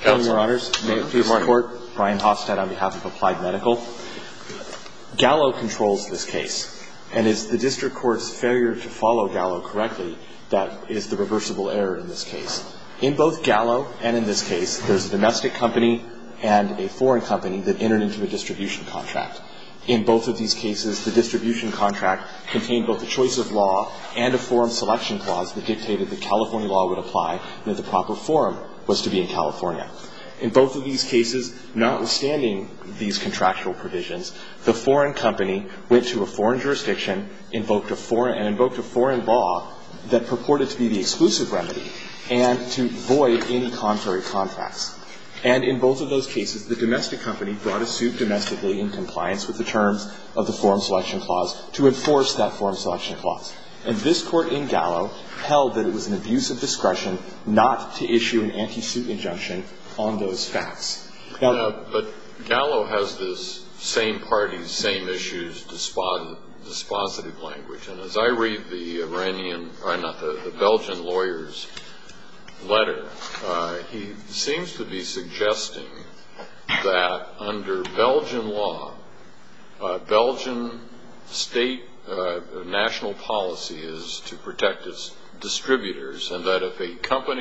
morning, Your Honors. May it please the Court, Brian Hofstad on behalf of Applied Medical. Gallo controls this case, and it's the district court's failure to follow Gallo correctly that is the reversible error in this case. In both Gallo and in this case, there's a domestic company and a foreign company that entered into a distribution contract. In both of these cases, the distribution contract contained both a choice of law and a forum selection clause that dictated that California law would apply and that the proper forum was to be in California. In both of these cases, notwithstanding these contractual provisions, the foreign company went to a foreign jurisdiction, invoked a foreign law that purported to be the exclusive remedy and to void any contrary contracts. And in both of those cases, the domestic company brought a suit domestically in compliance with the terms of the forum selection clause to enforce that forum selection clause. And this court in Gallo held that it was an abuse of discretion not to issue an anti-suit injunction on those facts. But Gallo has this same parties, same issues, dispositive language. And as I read the Belgian lawyer's letter, he seems to be suggesting that under Belgian law, Belgian state national policy is to protect its distributors, and that if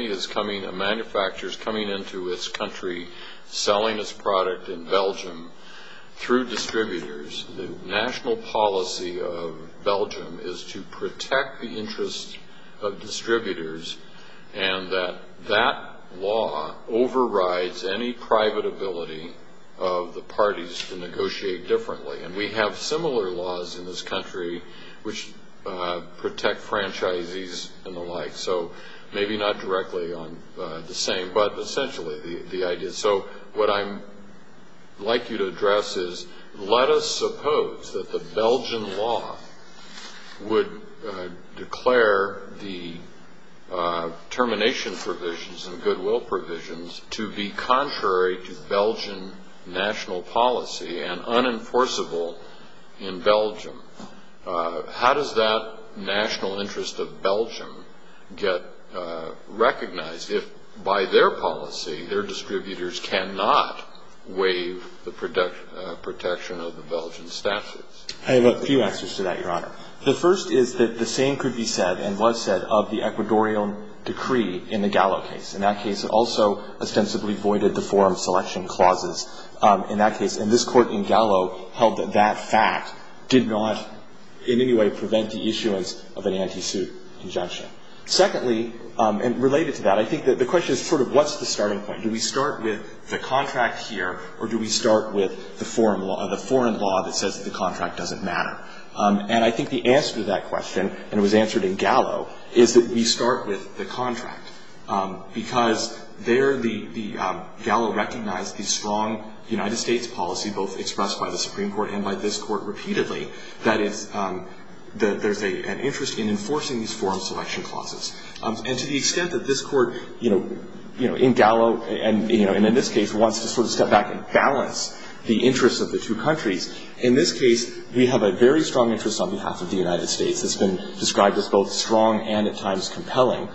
a manufacturer is coming into its country selling its product in Belgium through distributors, the national policy of Belgium is to protect the interests of distributors, and that law overrides any private ability of the parties to negotiate differently. And we have similar laws in this country which protect franchisees and the like. So maybe not directly on the same, but essentially the idea. So what I'd like you to address is, let us suppose that the Belgian law would declare the termination provisions and goodwill provisions to be contrary to Belgian national policy and unenforceable in Belgium. How does that national interest of Belgium get recognized if by their policy their distributors cannot waive the protection of the Belgian statutes? I have a few answers to that, Your Honor. The first is that the same could be said and was said of the Ecuadorian decree in the Gallo case. In that case, it also ostensibly voided the forum selection clauses in that case. And this court in Gallo held that that fact did not in any way prevent the issuance of an anti-suit injunction. Secondly, and related to that, I think that the question is sort of what's the starting point? Do we start with the contract here, or do we start with the foreign law that says that the contract doesn't matter? And I think the answer to that question, and it was answered in Gallo, is that we start with the contract. Because there the Gallo recognized the strong United States policy, both expressed by the Supreme Court and by this court repeatedly, that is there's an interest in enforcing these forum selection clauses. And to the extent that this court, in Gallo and in this case wants to sort of step back and balance the interests of the two countries, in this case we have a very strong interest on behalf of the United States that's been described as both strong and at times compelling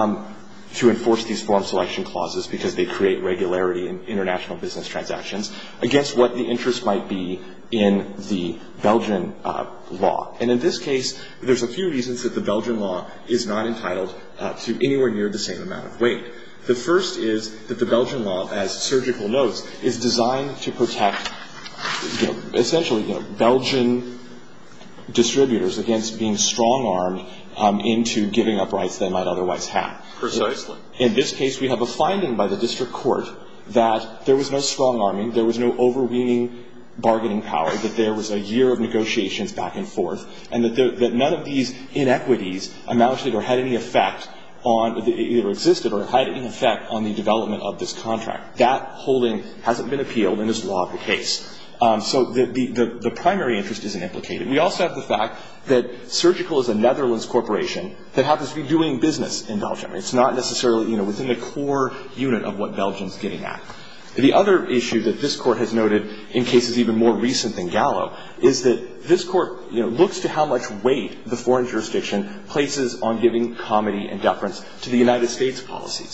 to enforce these forum selection clauses because they create regularity in international business transactions against what the interest might be in the Belgian law. And in this case, there's a few reasons that the Belgian law is not entitled to anywhere near the same amount of weight. The first is that the Belgian law, as Surgical notes, is designed to protect, essentially, Belgian distributors against being strong-armed into giving up rights they might otherwise have. Precisely. In this case, we have a finding by the district court that there was no strong-arming, there was no overweening bargaining power, that there was a year of negotiations back and forth, and that none of these inequities amounted or had any effect on, either existed or had any effect on the development of this contract. That holding hasn't been appealed and is law of the case. So the primary interest isn't implicated. We also have the fact that Surgical is a Netherlands corporation that happens to be doing business in Belgium. It's not necessarily, within the core unit of what Belgium's getting at. The other issue that this court has noted in cases even more recent than Gallo is that this court, looks to how much weight the foreign jurisdiction places on giving comity and deference to the United States policies.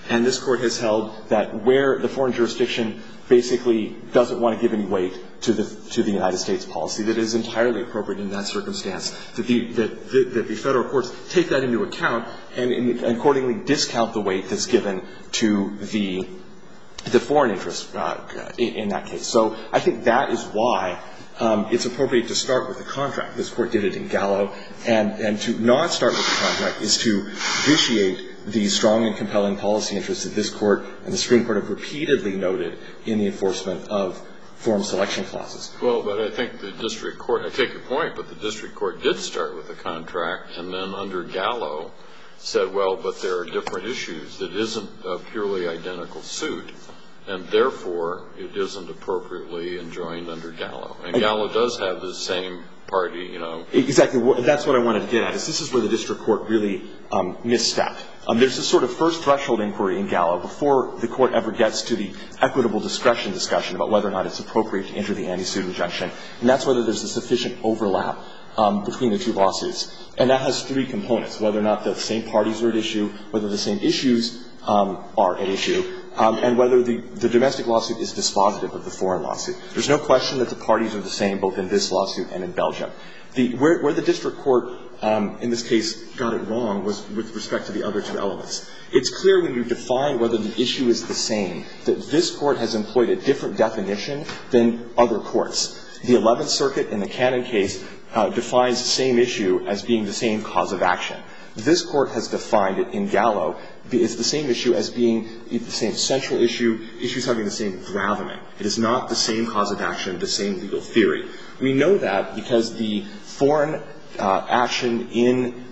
And this Court has held that where the foreign jurisdiction basically doesn't want to give any weight to the United States policy, that it is entirely appropriate in that circumstance that the federal courts take that into account and accordingly discount the weight that's given to the foreign interest in that case. So I think that is why it's appropriate to start with the contract. This Court did it in Gallo. And to not start with the contract is to vitiate the strong and compelling policy interests that this Court and the Supreme Court have repeatedly noted in the enforcement of forum selection clauses. Well, but I think the district court, I take your point, but the district court did start with the contract and then under Gallo said, well, but there are different issues. It isn't a purely identical suit, and therefore it isn't appropriately enjoined under Gallo. And Gallo does have the same party, you know. Exactly. That's what I wanted to get at, is this is where the district court really misstepped. There's this sort of first threshold inquiry in Gallo before the Court ever gets to the equitable discretion discussion about whether or not it's appropriate to enter the anti-suit injunction, and that's whether there's a sufficient overlap between the two lawsuits. And that has three components, whether or not the same parties are at issue, whether the same issues are at issue, and whether the domestic lawsuit is dispositive of the foreign lawsuit. There's no question that the parties are the same both in this lawsuit and in Belgium. Where the district court in this case got it wrong was with respect to the other two elements. It's clear when you define whether the issue is the same that this Court has employed a different definition than other courts. The 11th Circuit in the Cannon case defines the same issue as being the same cause of action. This Court has defined it in Gallo as the same issue as being the same central issue, issues having the same gravamen. It is not the same cause of action, the same legal theory. We know that because the foreign action in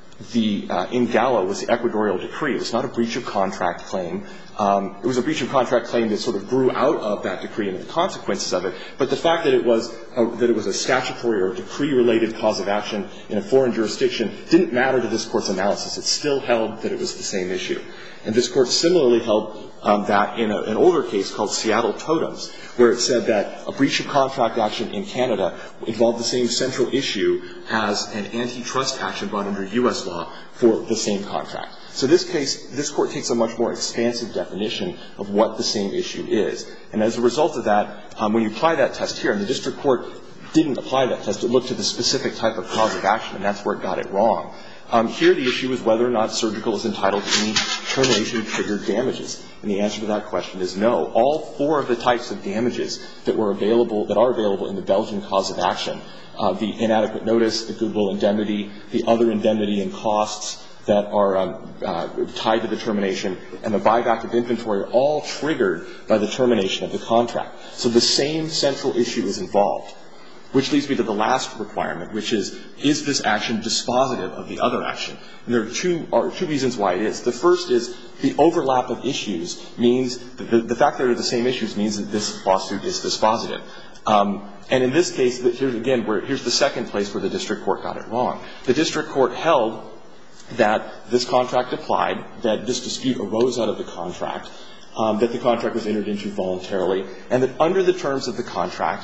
Gallo was the Ecuadorial decree. It was not a breach of contract claim. It was a breach of contract claim that sort of grew out of that decree and the consequences of it. But the fact that it was a statutory or decree-related cause of action in a foreign jurisdiction didn't matter to this Court's analysis. It still held that it was the same issue. And this Court similarly held that in an older case called Seattle Totems, where it said that a breach of contract action in Canada involved the same central issue as an antitrust action brought under U.S. law for the same contract. So this Court takes a much more expansive definition of what the same issue is. And as a result of that, when you apply that test here, and the district court didn't apply that test, it looked to the specific type of cause of action, and that's where it got it wrong. Here the issue is whether or not surgical is entitled to any termination-triggered damages. And the answer to that question is no. All four of the types of damages that are available in the Belgian cause of action, the inadequate notice, the goodwill indemnity, the other indemnity and costs that are tied to the termination, and the buyback of inventory are all triggered by the termination of the contract. So the same central issue is involved, which leads me to the last requirement, which is this action dispositive of the other action? And there are two reasons why it is. The first is the overlap of issues means the fact that they're the same issues means that this lawsuit is dispositive. And in this case, here's the second place where the district court got it wrong. The district court held that this contract applied, that this dispute arose out of the contract, that the contract was entered into voluntarily, and that under the terms of the contract,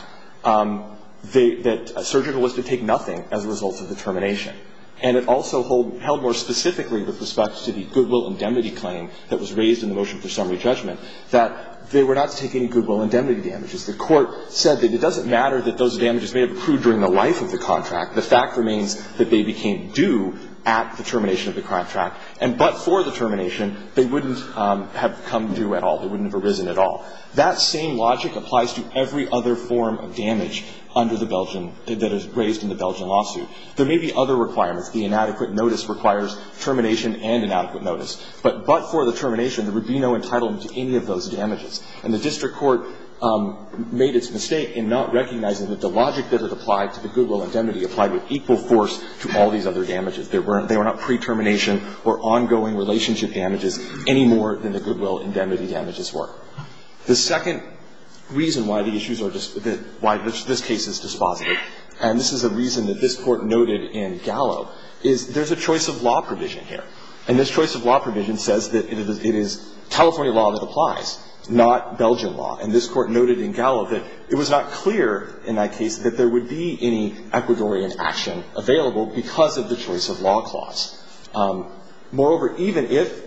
that surgical was to take nothing as a result of the termination. And it also held more specifically with respect to the goodwill indemnity claim that was raised in the motion for summary judgment, that they were not to take any goodwill indemnity damages. The court said that it doesn't matter that those damages may have accrued during the life of the contract. The fact remains that they became due at the termination of the contract. And but for the termination, they wouldn't have come due at all. They wouldn't have arisen at all. That same logic applies to every other form of damage under the Belgian, that is raised in the Belgian lawsuit. There may be other requirements. The inadequate notice requires termination and inadequate notice. But for the termination, there would be no entitlement to any of those damages. And the district court made its mistake in not recognizing that the logic that it applied to the goodwill indemnity applied with equal force to all these other damages. They were not pre-termination or ongoing relationship damages any more than the goodwill indemnity damages were. The second reason why the issues are why this case is dispositive, and this is a reason that this Court noted in Gallo, is there's a choice of law provision here. And this choice of law provision says that it is California law that applies, not Belgian law. And this Court noted in Gallo that it was not clear in that case that there would be any Ecuadorian action available because of the choice of law clause. Moreover, even if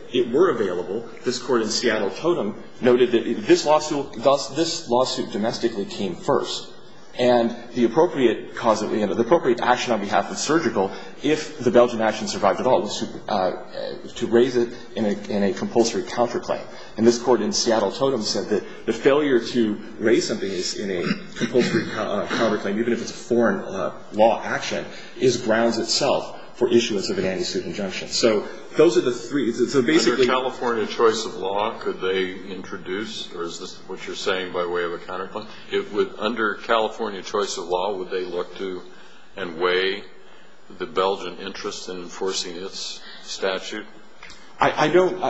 it were available, this Court in Seattle Totem noted that this lawsuit domestically came first. And the appropriate the appropriate action on behalf of Surgical, if the Belgian action survived at all, was to raise it in a compulsory counterclaim. And this Court in Seattle Totem said that the failure to raise something in a compulsory counterclaim, even if it's a foreign law action, is grounds itself for issuance of an anti-suit injunction. So those are the three. So basically, under California choice of law, could they introduce, or is this what you're saying by way of a counterclaim? Under California choice of law, would they look to and weigh the Belgian interest in enforcing its statute? I don't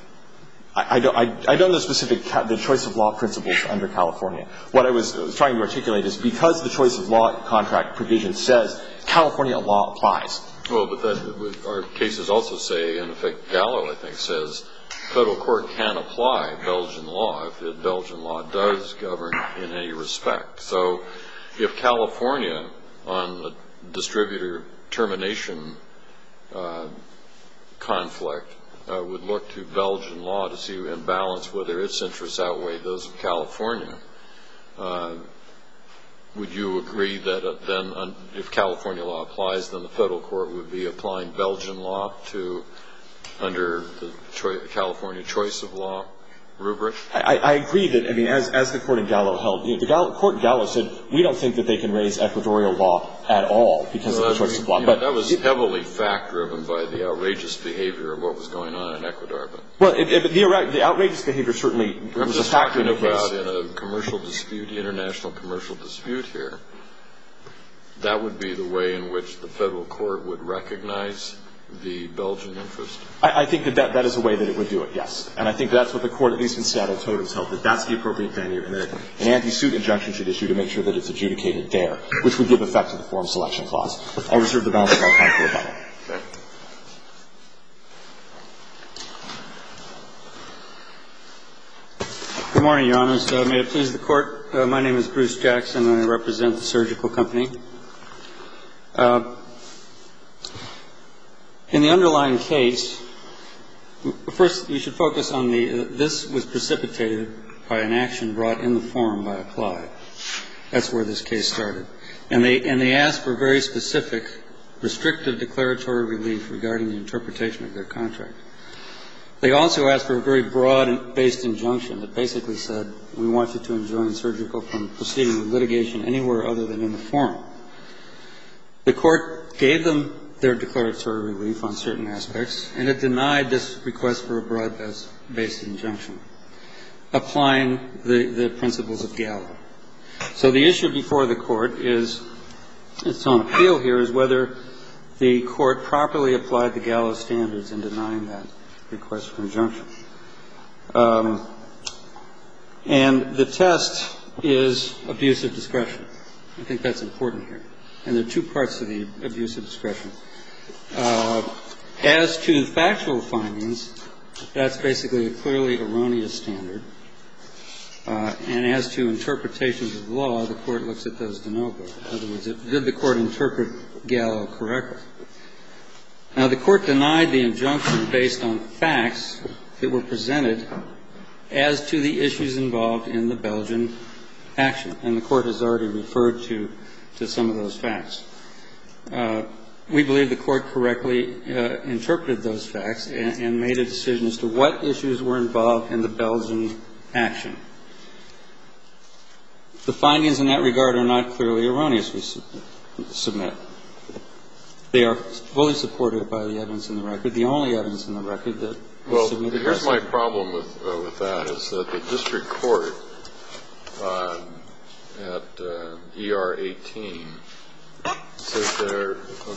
know the choice of law principles under California. What I was trying to articulate is because the choice of law contract provision says California law applies. Well, but our cases also say, in effect, Gallo, I think, says federal court can apply Belgian law if the Belgian law does govern in any respect. So if California, on a distributor termination conflict, would look to Belgian law to see and balance whether its interests outweigh those of California, would you agree that then, if California law applies, then the federal court would be applying Belgian law under the California choice of law rubric? I agree that, I mean, as the court in Gallo held, the court in Gallo said we don't think that they can raise equatorial law at all because of the choice of law. But that was heavily fact-driven by the outrageous behavior of what was going on in Ecuador. Well, the outrageous behavior certainly was a factor in the case. I'm just talking about in a commercial dispute, international commercial dispute here. That would be the way in which the federal court would recognize the Belgian interest? I think that is a way that it would do it, yes. And I think that's what the court, at least in Seattle Totems, held, that that's the appropriate venue and that an anti-suit injunction should issue to make sure that it's adjudicated there, which would give effect to the forum selection clause. I'll reserve the balance of our time for rebuttal. Okay. Good morning, Your Honors. May it please the Court. My name is Bruce Jackson, and I represent the Surgical Company. In the underlying case, first we should focus on this was precipitated by an action brought in the forum by Applied. That's where this case started. And they asked for very specific, restrictive declaratory relief regarding the interpretation of their contract. They also asked for a very broad-based injunction that basically said, we want you to enjoin Surgical from proceeding with litigation anywhere other than in the forum. The Court gave them their declaratory relief on certain aspects, and it denied this request for a broad-based injunction, applying the principles of Gallo. So the issue before the Court is, it's on appeal here, is whether the Court properly applied the Gallo standards in denying that request for injunction. And the test is abuse of discretion. I think that's important here. And there are two parts to the abuse of discretion. As to factual findings, that's basically a clearly erroneous standard. And as to interpretations of law, the Court looks at those de novo. In other words, did the Court interpret Gallo correctly? Now, the Court denied the injunction based on facts that were presented as to the issues involved in the Belgian action. And the Court has already referred to some of those facts. We believe the Court correctly interpreted those facts and made a decision as to what issues were involved in the Belgian action. The findings in that regard are not clearly erroneous, we submit. They are fully supported by the evidence in the record, the only evidence in the record that was submitted. Well, here's my problem with that, is that the district court at ER 18 says there,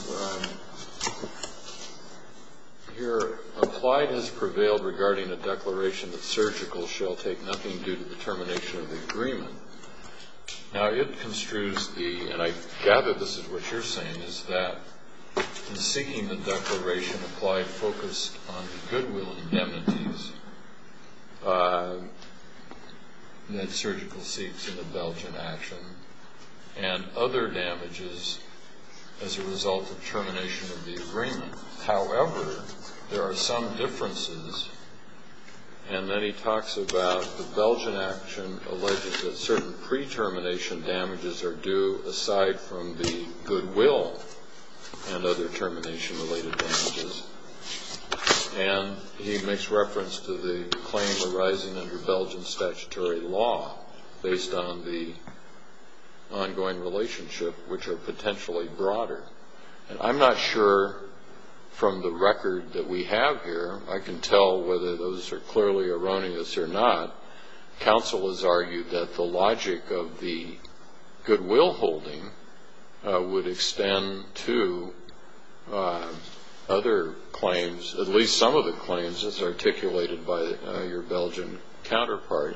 here, Applied has prevailed regarding a declaration that Surgical shall take nothing due to the termination of the agreement. Now, it construes and I gather this is what you're saying, is that in seeking the declaration, Applied focused on the goodwill indemnities that Surgical seeks in the Belgian action and other damages as a result of termination of the agreement. However, there are some differences. And then he talks about the Belgian action alleges that certain pre-termination damages are due aside from the goodwill and other termination-related damages. And he makes reference to the claim arising under Belgian statutory law based on the ongoing relationship, which are potentially broader. And I'm not sure from the record that we have here, I can tell whether those are clearly erroneous or not. Counsel has argued that the logic of the goodwill holding would extend to other claims, at least some of the claims as articulated by your Belgian counterpart.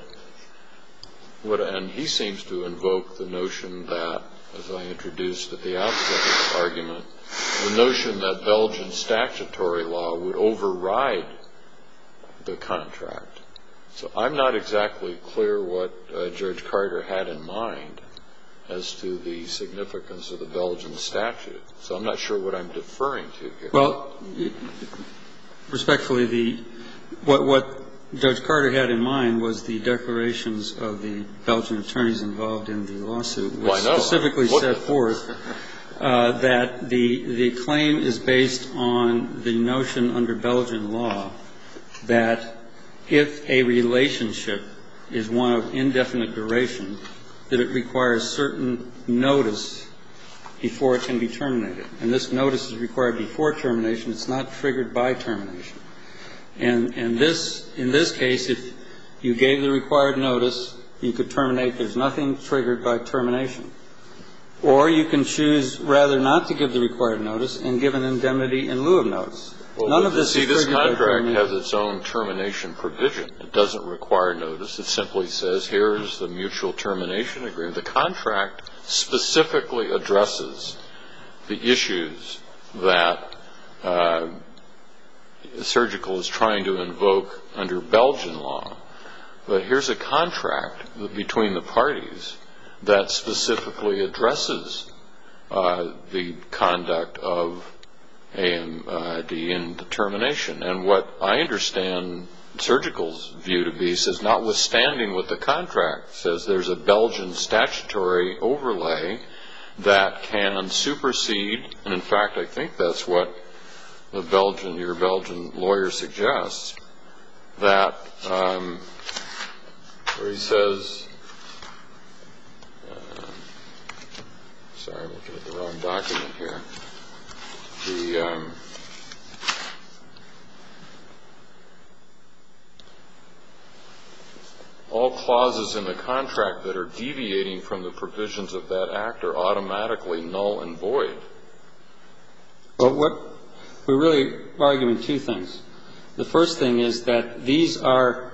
And he seems to invoke the notion that, as I introduced at the outset of the argument, the notion that Belgian statutory law would override the contract. So I'm not exactly clear what Judge Carter had in mind as to the significance of the Belgian statute. So I'm not sure what I'm deferring to here. Well, respectfully, what Judge Carter had in mind was the declarations of the Belgian attorneys involved in the lawsuit, which specifically set forth that the claim is based on the notion under Belgian law that if a relationship is one of indefinite duration, that it requires certain notice before it can be terminated. And this notice is required before termination. It's not triggered by termination. And in this case, if you gave the required notice, you could terminate. There's nothing triggered by termination. Or you can choose rather not to give the required notice and give an indemnity in lieu of notice. Well, none of this is this triggered by contract termination. has its own termination provision. It doesn't require notice. It simply says, here's the mutual termination agreement. The contract specifically addresses the issues that Surgical is trying to invoke under Belgian law. But here's a contract between the parties that specifically addresses the conduct of AMD in termination. And what I understand Surgical's view to be says, notwithstanding what the contract says, there's a Belgian statutory overlay that can supersede, and in fact I think that's what your Belgian lawyer suggests, that where he says, sorry, I'm looking at the wrong document here. All clauses in the contract that are deviating from the provisions of that act are automatically null and void. Well, we're really arguing two things. The first thing is that these are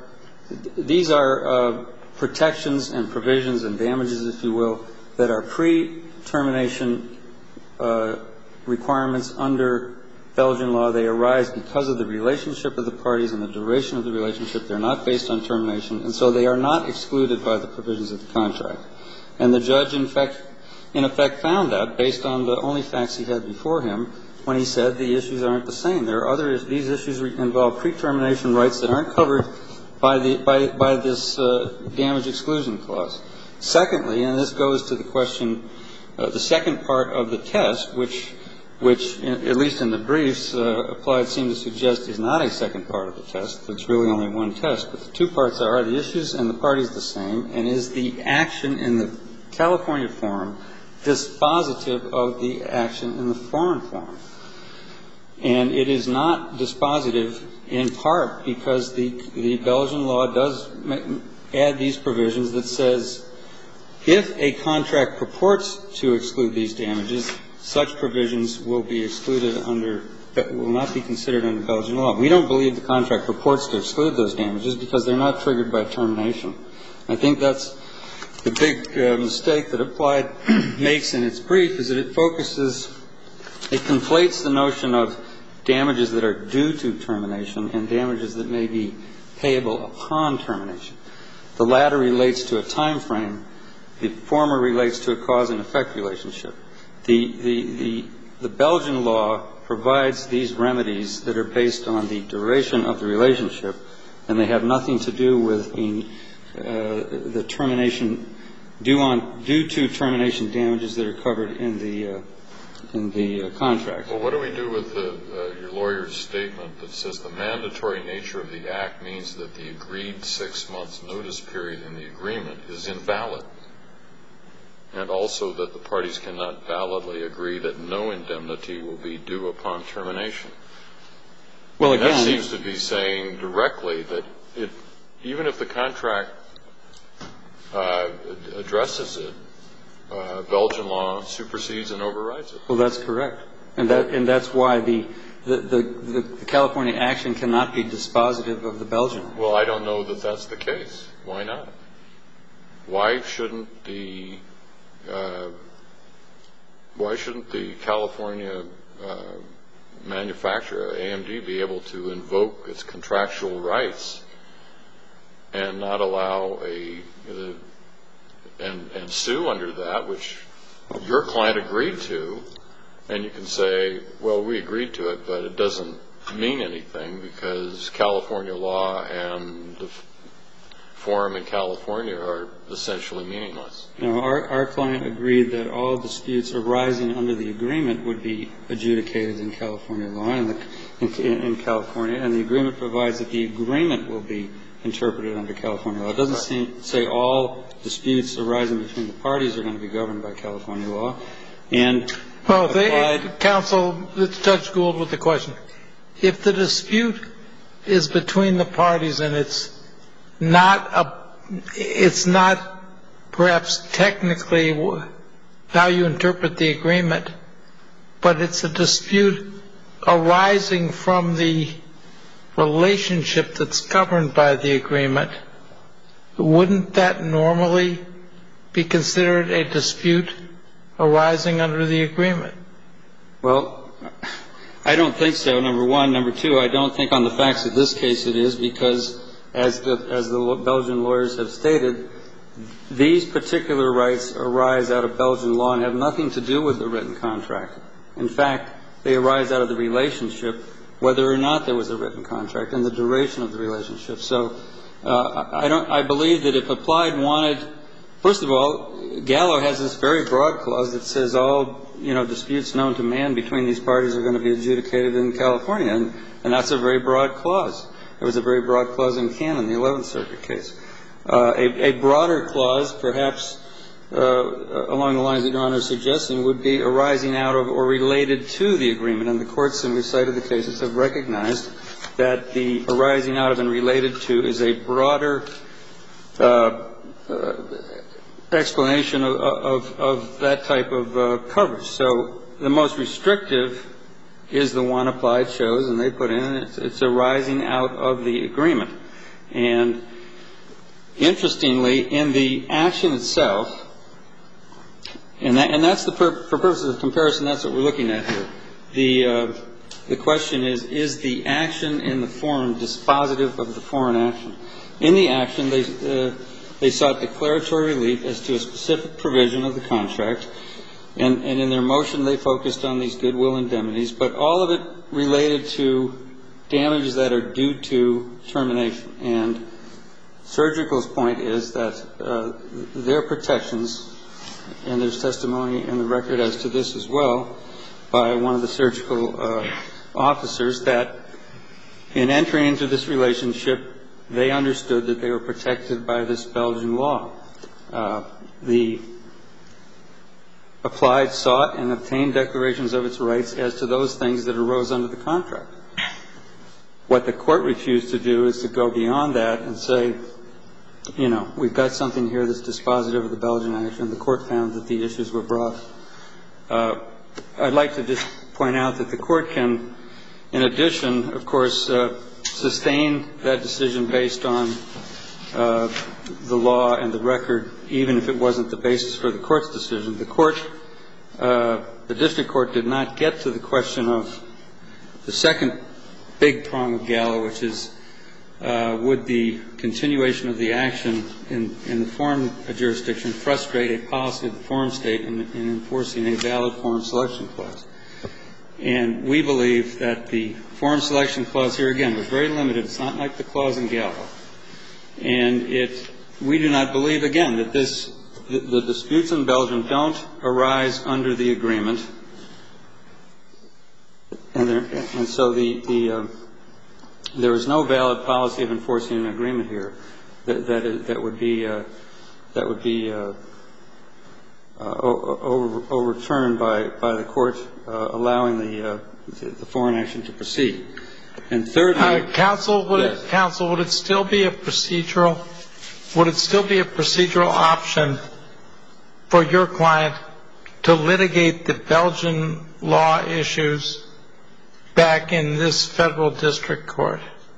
protections and provisions and damages, if you will, that are pre-termination requirements under Belgian law. They arise because of the relationship of the parties and the duration of the relationship. They're not based on termination, and so they are not excluded by the provisions of the contract. And the judge, in effect, found that based on the only facts he had before him when he said the issues aren't the same. There are other issues. These issues involve pre-termination rights that aren't covered by this damage exclusion clause. Secondly, and this goes to the question, the second part of the test, which at least in the briefs applied seem to suggest is not a second part of the test. It's really only one test. But the two parts are the issues and the parties the same, and is the action in the California forum dispositive of the action in the foreign forum. And it is not dispositive in part because the Belgian law does add these provisions that says if a contract purports to exclude these damages, such provisions will be excluded will not be considered under Belgian law. We don't believe the contract purports to exclude those damages because they're not triggered by termination. I think that's the big mistake that Applied makes in its brief, is that it conflates the notion of damages that are due to termination and damages that may be payable upon termination. The latter relates to a time frame. The former relates to a cause and effect relationship. The the Belgian law provides these remedies that are based on the duration of the relationship, and they have nothing to do with being the termination due to termination damages that are covered in the contract. Well, what do we do with your lawyer's statement that says the mandatory nature of the act means that the agreed 6 months notice period in the agreement is invalid, and also that the parties cannot validly agree that no indemnity will be due upon termination? Well, again, that seems to be saying directly that even if the contract addresses it, Belgian law supersedes and overrides it. Well, that's correct. And that's why the California action cannot be dispositive of the Belgian action. Well, I don't know that that's the case. Why not? Why shouldn't the California manufacturer, AMD, be able to invoke its contractual rights and not allow and sue under that, which your client agreed to, and you can say, well, we agreed to it, but it doesn't mean anything because California law and the forum in California are essentially meaningless. No, our client agreed that all disputes arising under the agreement would be adjudicated in California law and in California, and the agreement provides that the agreement will be interpreted under California law. It doesn't say all disputes arising between the parties are going to be governed by California law. And counsel, Judge Gould with the question. If the dispute is between the parties and it's not perhaps technically how you interpret the agreement, but it's a dispute arising from the relationship that's governed by the agreement, wouldn't that normally be considered a dispute arising under the agreement? Well, I don't think so, number one. Number two, I don't think on the facts of this case it is because, as the Belgian lawyers have stated, these particular rights arise out of Belgian law and have nothing to do with the written contract. In fact, they arise out of the relationship, whether or not there was a written contract, and the duration of the relationship. So I believe that if Applied wanted, first of all, Gallo has this very broad clause that says all disputes known to man between these parties are going to be adjudicated in California, and that's a very broad clause. There was a very broad clause in Cannon, the 11th Circuit case. A broader clause, perhaps along the lines that Your Honor is suggesting, would be arising out of or related to the agreement. And the courts, and we've cited the cases, have recognized that the arising out of and related to is a broader explanation of that type of coverage. So the most restrictive is the one Applied chose, and they put in it's arising out of the agreement. And interestingly, in the action itself, and that's for purposes of comparison, that's what we're looking at here. The question is the action in the forum dispositive of the foreign action? In the action, they sought declaratory relief as to a specific provision of the contract, and in their motion they focused on these goodwill indemnities, but all of it related to damages that are due to termination. And Surgical's point is that their protections, and there's testimony in the record as to this as well by one of the Surgical officers, that in entering into this relationship, they understood that they were protected by this Belgian law. The Applied sought and obtained declarations of its rights as to those things that arose under the contract. What the court refused to do is to go beyond that and say, we've got something here that's dispositive of the Belgian action. The court found that the issues were brought. I'd like to just point out that the court can, in addition, of course, sustain that decision based on the law and the record, even if it wasn't the basis for the court's decision. The district court did not get to the question of the second big prong of Gallo, which is would the continuation of the action in the foreign jurisdiction frustrate a policy of the foreign state in enforcing a valid foreign selection clause. And we believe that the forum selection clause here, again, was very limited. It's not like the clause in Gallo. And we do not believe, again, that the disputes in Belgium don't arise under the agreement. And so there is no valid policy of enforcing an agreement here that would be overturned by the court allowing the foreign action to proceed. And thirdly, counsel, would it still be a procedural option for your client to litigate the Belgian law issues back in this federal district court?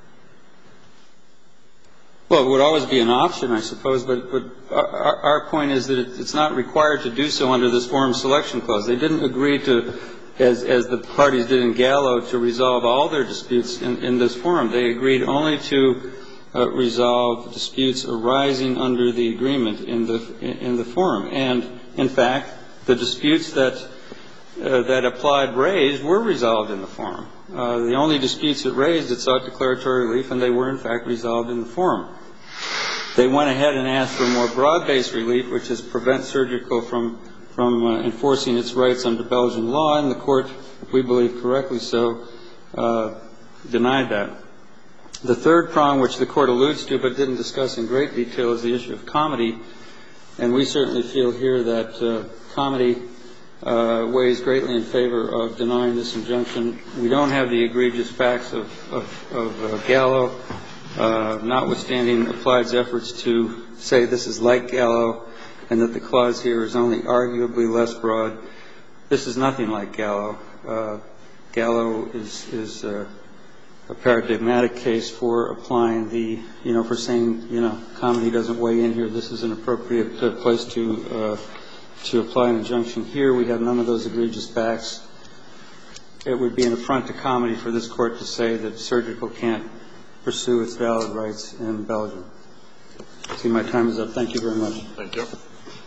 Well, it would always be an option, I suppose, but our point is that it's not required to do so under this forum selection clause. They didn't agree to, as the parties did in Gallo, to resolve all their disputes in this forum. They agreed only to resolve disputes arising under the agreement in the forum. And, in fact, the disputes that applied raised were resolved in the forum. The only disputes that raised it sought declaratory relief, and they were, in fact, resolved in the forum. They went ahead and asked for more broad-based relief, which is prevent Surgical from enforcing its rights under Belgian law, and the court, we believe correctly so, denied that. The third prong, which the court alludes to but didn't discuss in great detail, is the issue of comity. And we certainly feel here that comity weighs greatly in favor of denying this injunction. We don't have the egregious facts of Gallo, notwithstanding Applied's efforts to say this is like Gallo and that the clause here is only arguably less broad. This is nothing like Gallo. Gallo is a paradigmatic case for applying for saying, comity doesn't weigh in here. This is an appropriate place to apply an injunction. Here we have none of those egregious facts. It would be an affront to comity for this court to say that Surgical can't pursue its valid rights in Belgium. I see my time is up. Thank you very much. Thank you.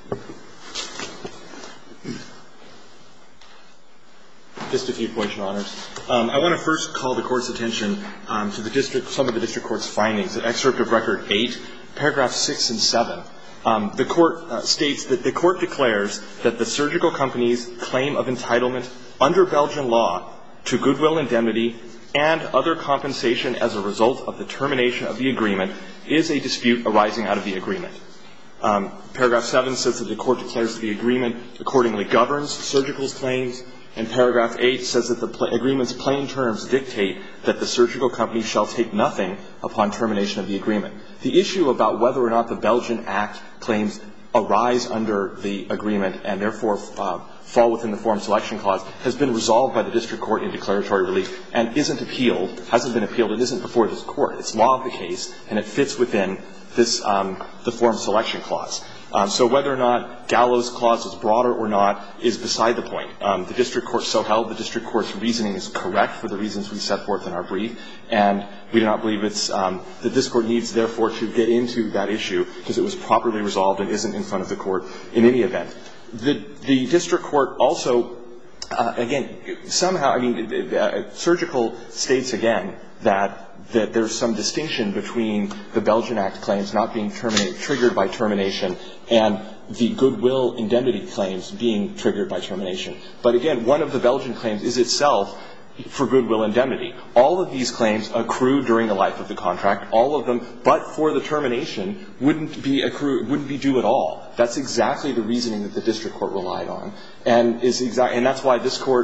Just a few points, Your Honors. I want to first call the Court's attention to some of the district court's findings. At Excerpt of Record 8, paragraphs 6 and 7, the Court states that the Court declares that the Surgical Company's claim of entitlement under Belgian law to goodwill indemnity and other compensation as a result of the termination of the agreement is a dispute arising out of the agreement. Paragraph 7 says that the Court declares that the agreement accordingly governs Surgical's claims, and paragraph 8 says that the agreement's plain terms dictate that the Surgical Company shall take nothing upon termination of the agreement. The issue about whether or not the Belgian Act claims arise under the agreement and therefore fall within the forum selection clause has been resolved by the district court in declaratory relief and isn't appealed, hasn't been appealed, and isn't before this Court. It's law of the case, and it fits within this the forum selection clause. So whether or not Gallo's clause is broader or not is beside the point. The district court so held. The district court's reasoning is correct for the reasons we set forth in our brief, and we do not believe that this Court needs, therefore, to get into that issue because it was properly resolved and isn't in front of the Court in any event. The district court also, again, somehow, Surgical states again that there's some distinction between the Belgian Act claims not being triggered by termination and the goodwill indemnity claims being triggered by termination. But again, one of the Belgian claims is itself for goodwill indemnity. All of these claims accrue during the life of the contract. All of them, but for the termination, wouldn't be due at all. That's exactly the reasoning that the district court relied on, and that's why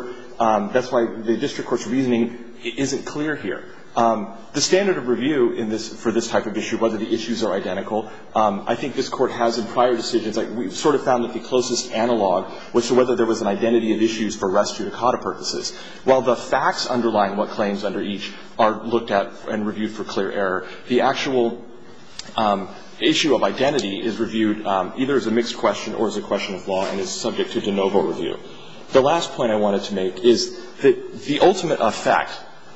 the district court's reasoning isn't clear here. The standard of review for this type of issue, whether the issues are identical, I think this Court has in prior decisions, we've sort of found that the closest analog was to whether there was an identity of issues for res judicata purposes. While the facts underlying what claims under each are looked at and reviewed for clear error, the actual issue of identity is reviewed either as a mixed question or as a question of law and is subject to de novo review. The last point I wanted to make is that the ultimate effect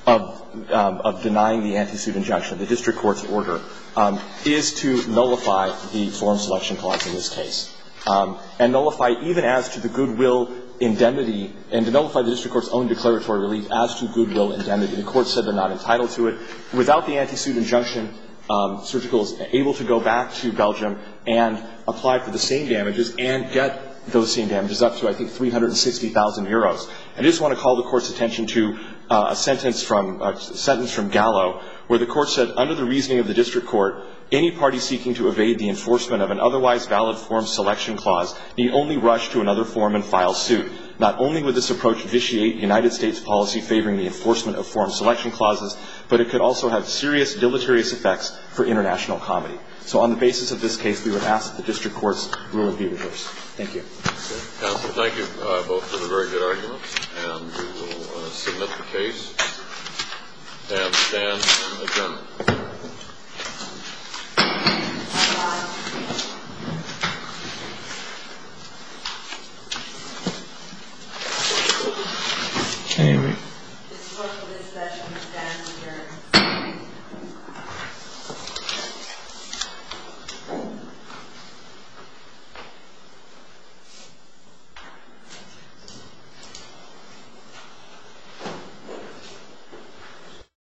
of denying the anti-suit injunction, the district court's order, is to nullify the forum selection clause in this case. and nullify even as to the goodwill indemnity, and to nullify the district court's own declaratory relief as to goodwill indemnity. The court said they're not entitled to it. Without the anti-suit injunction, Surgical is able to go back to Belgium and apply for the same damages and get those same damages up to, I think, 360,000 euros. I just want to call the court's attention to a sentence from Gallo, where the court said, under the reasoning of the district court, any party seeking to evade the enforcement of an otherwise valid form selection clause need only rush to another form and file suit. Not only would this approach vitiate United States policy favoring the enforcement of form selection clauses, but it could also have serious deleterious effects for international comedy. So on the basis of this case, we would ask that the district court's ruling be reversed. Thank you. Okay. Counsel, thank you both for the very good arguments, and we will submit the case and stand adjourned.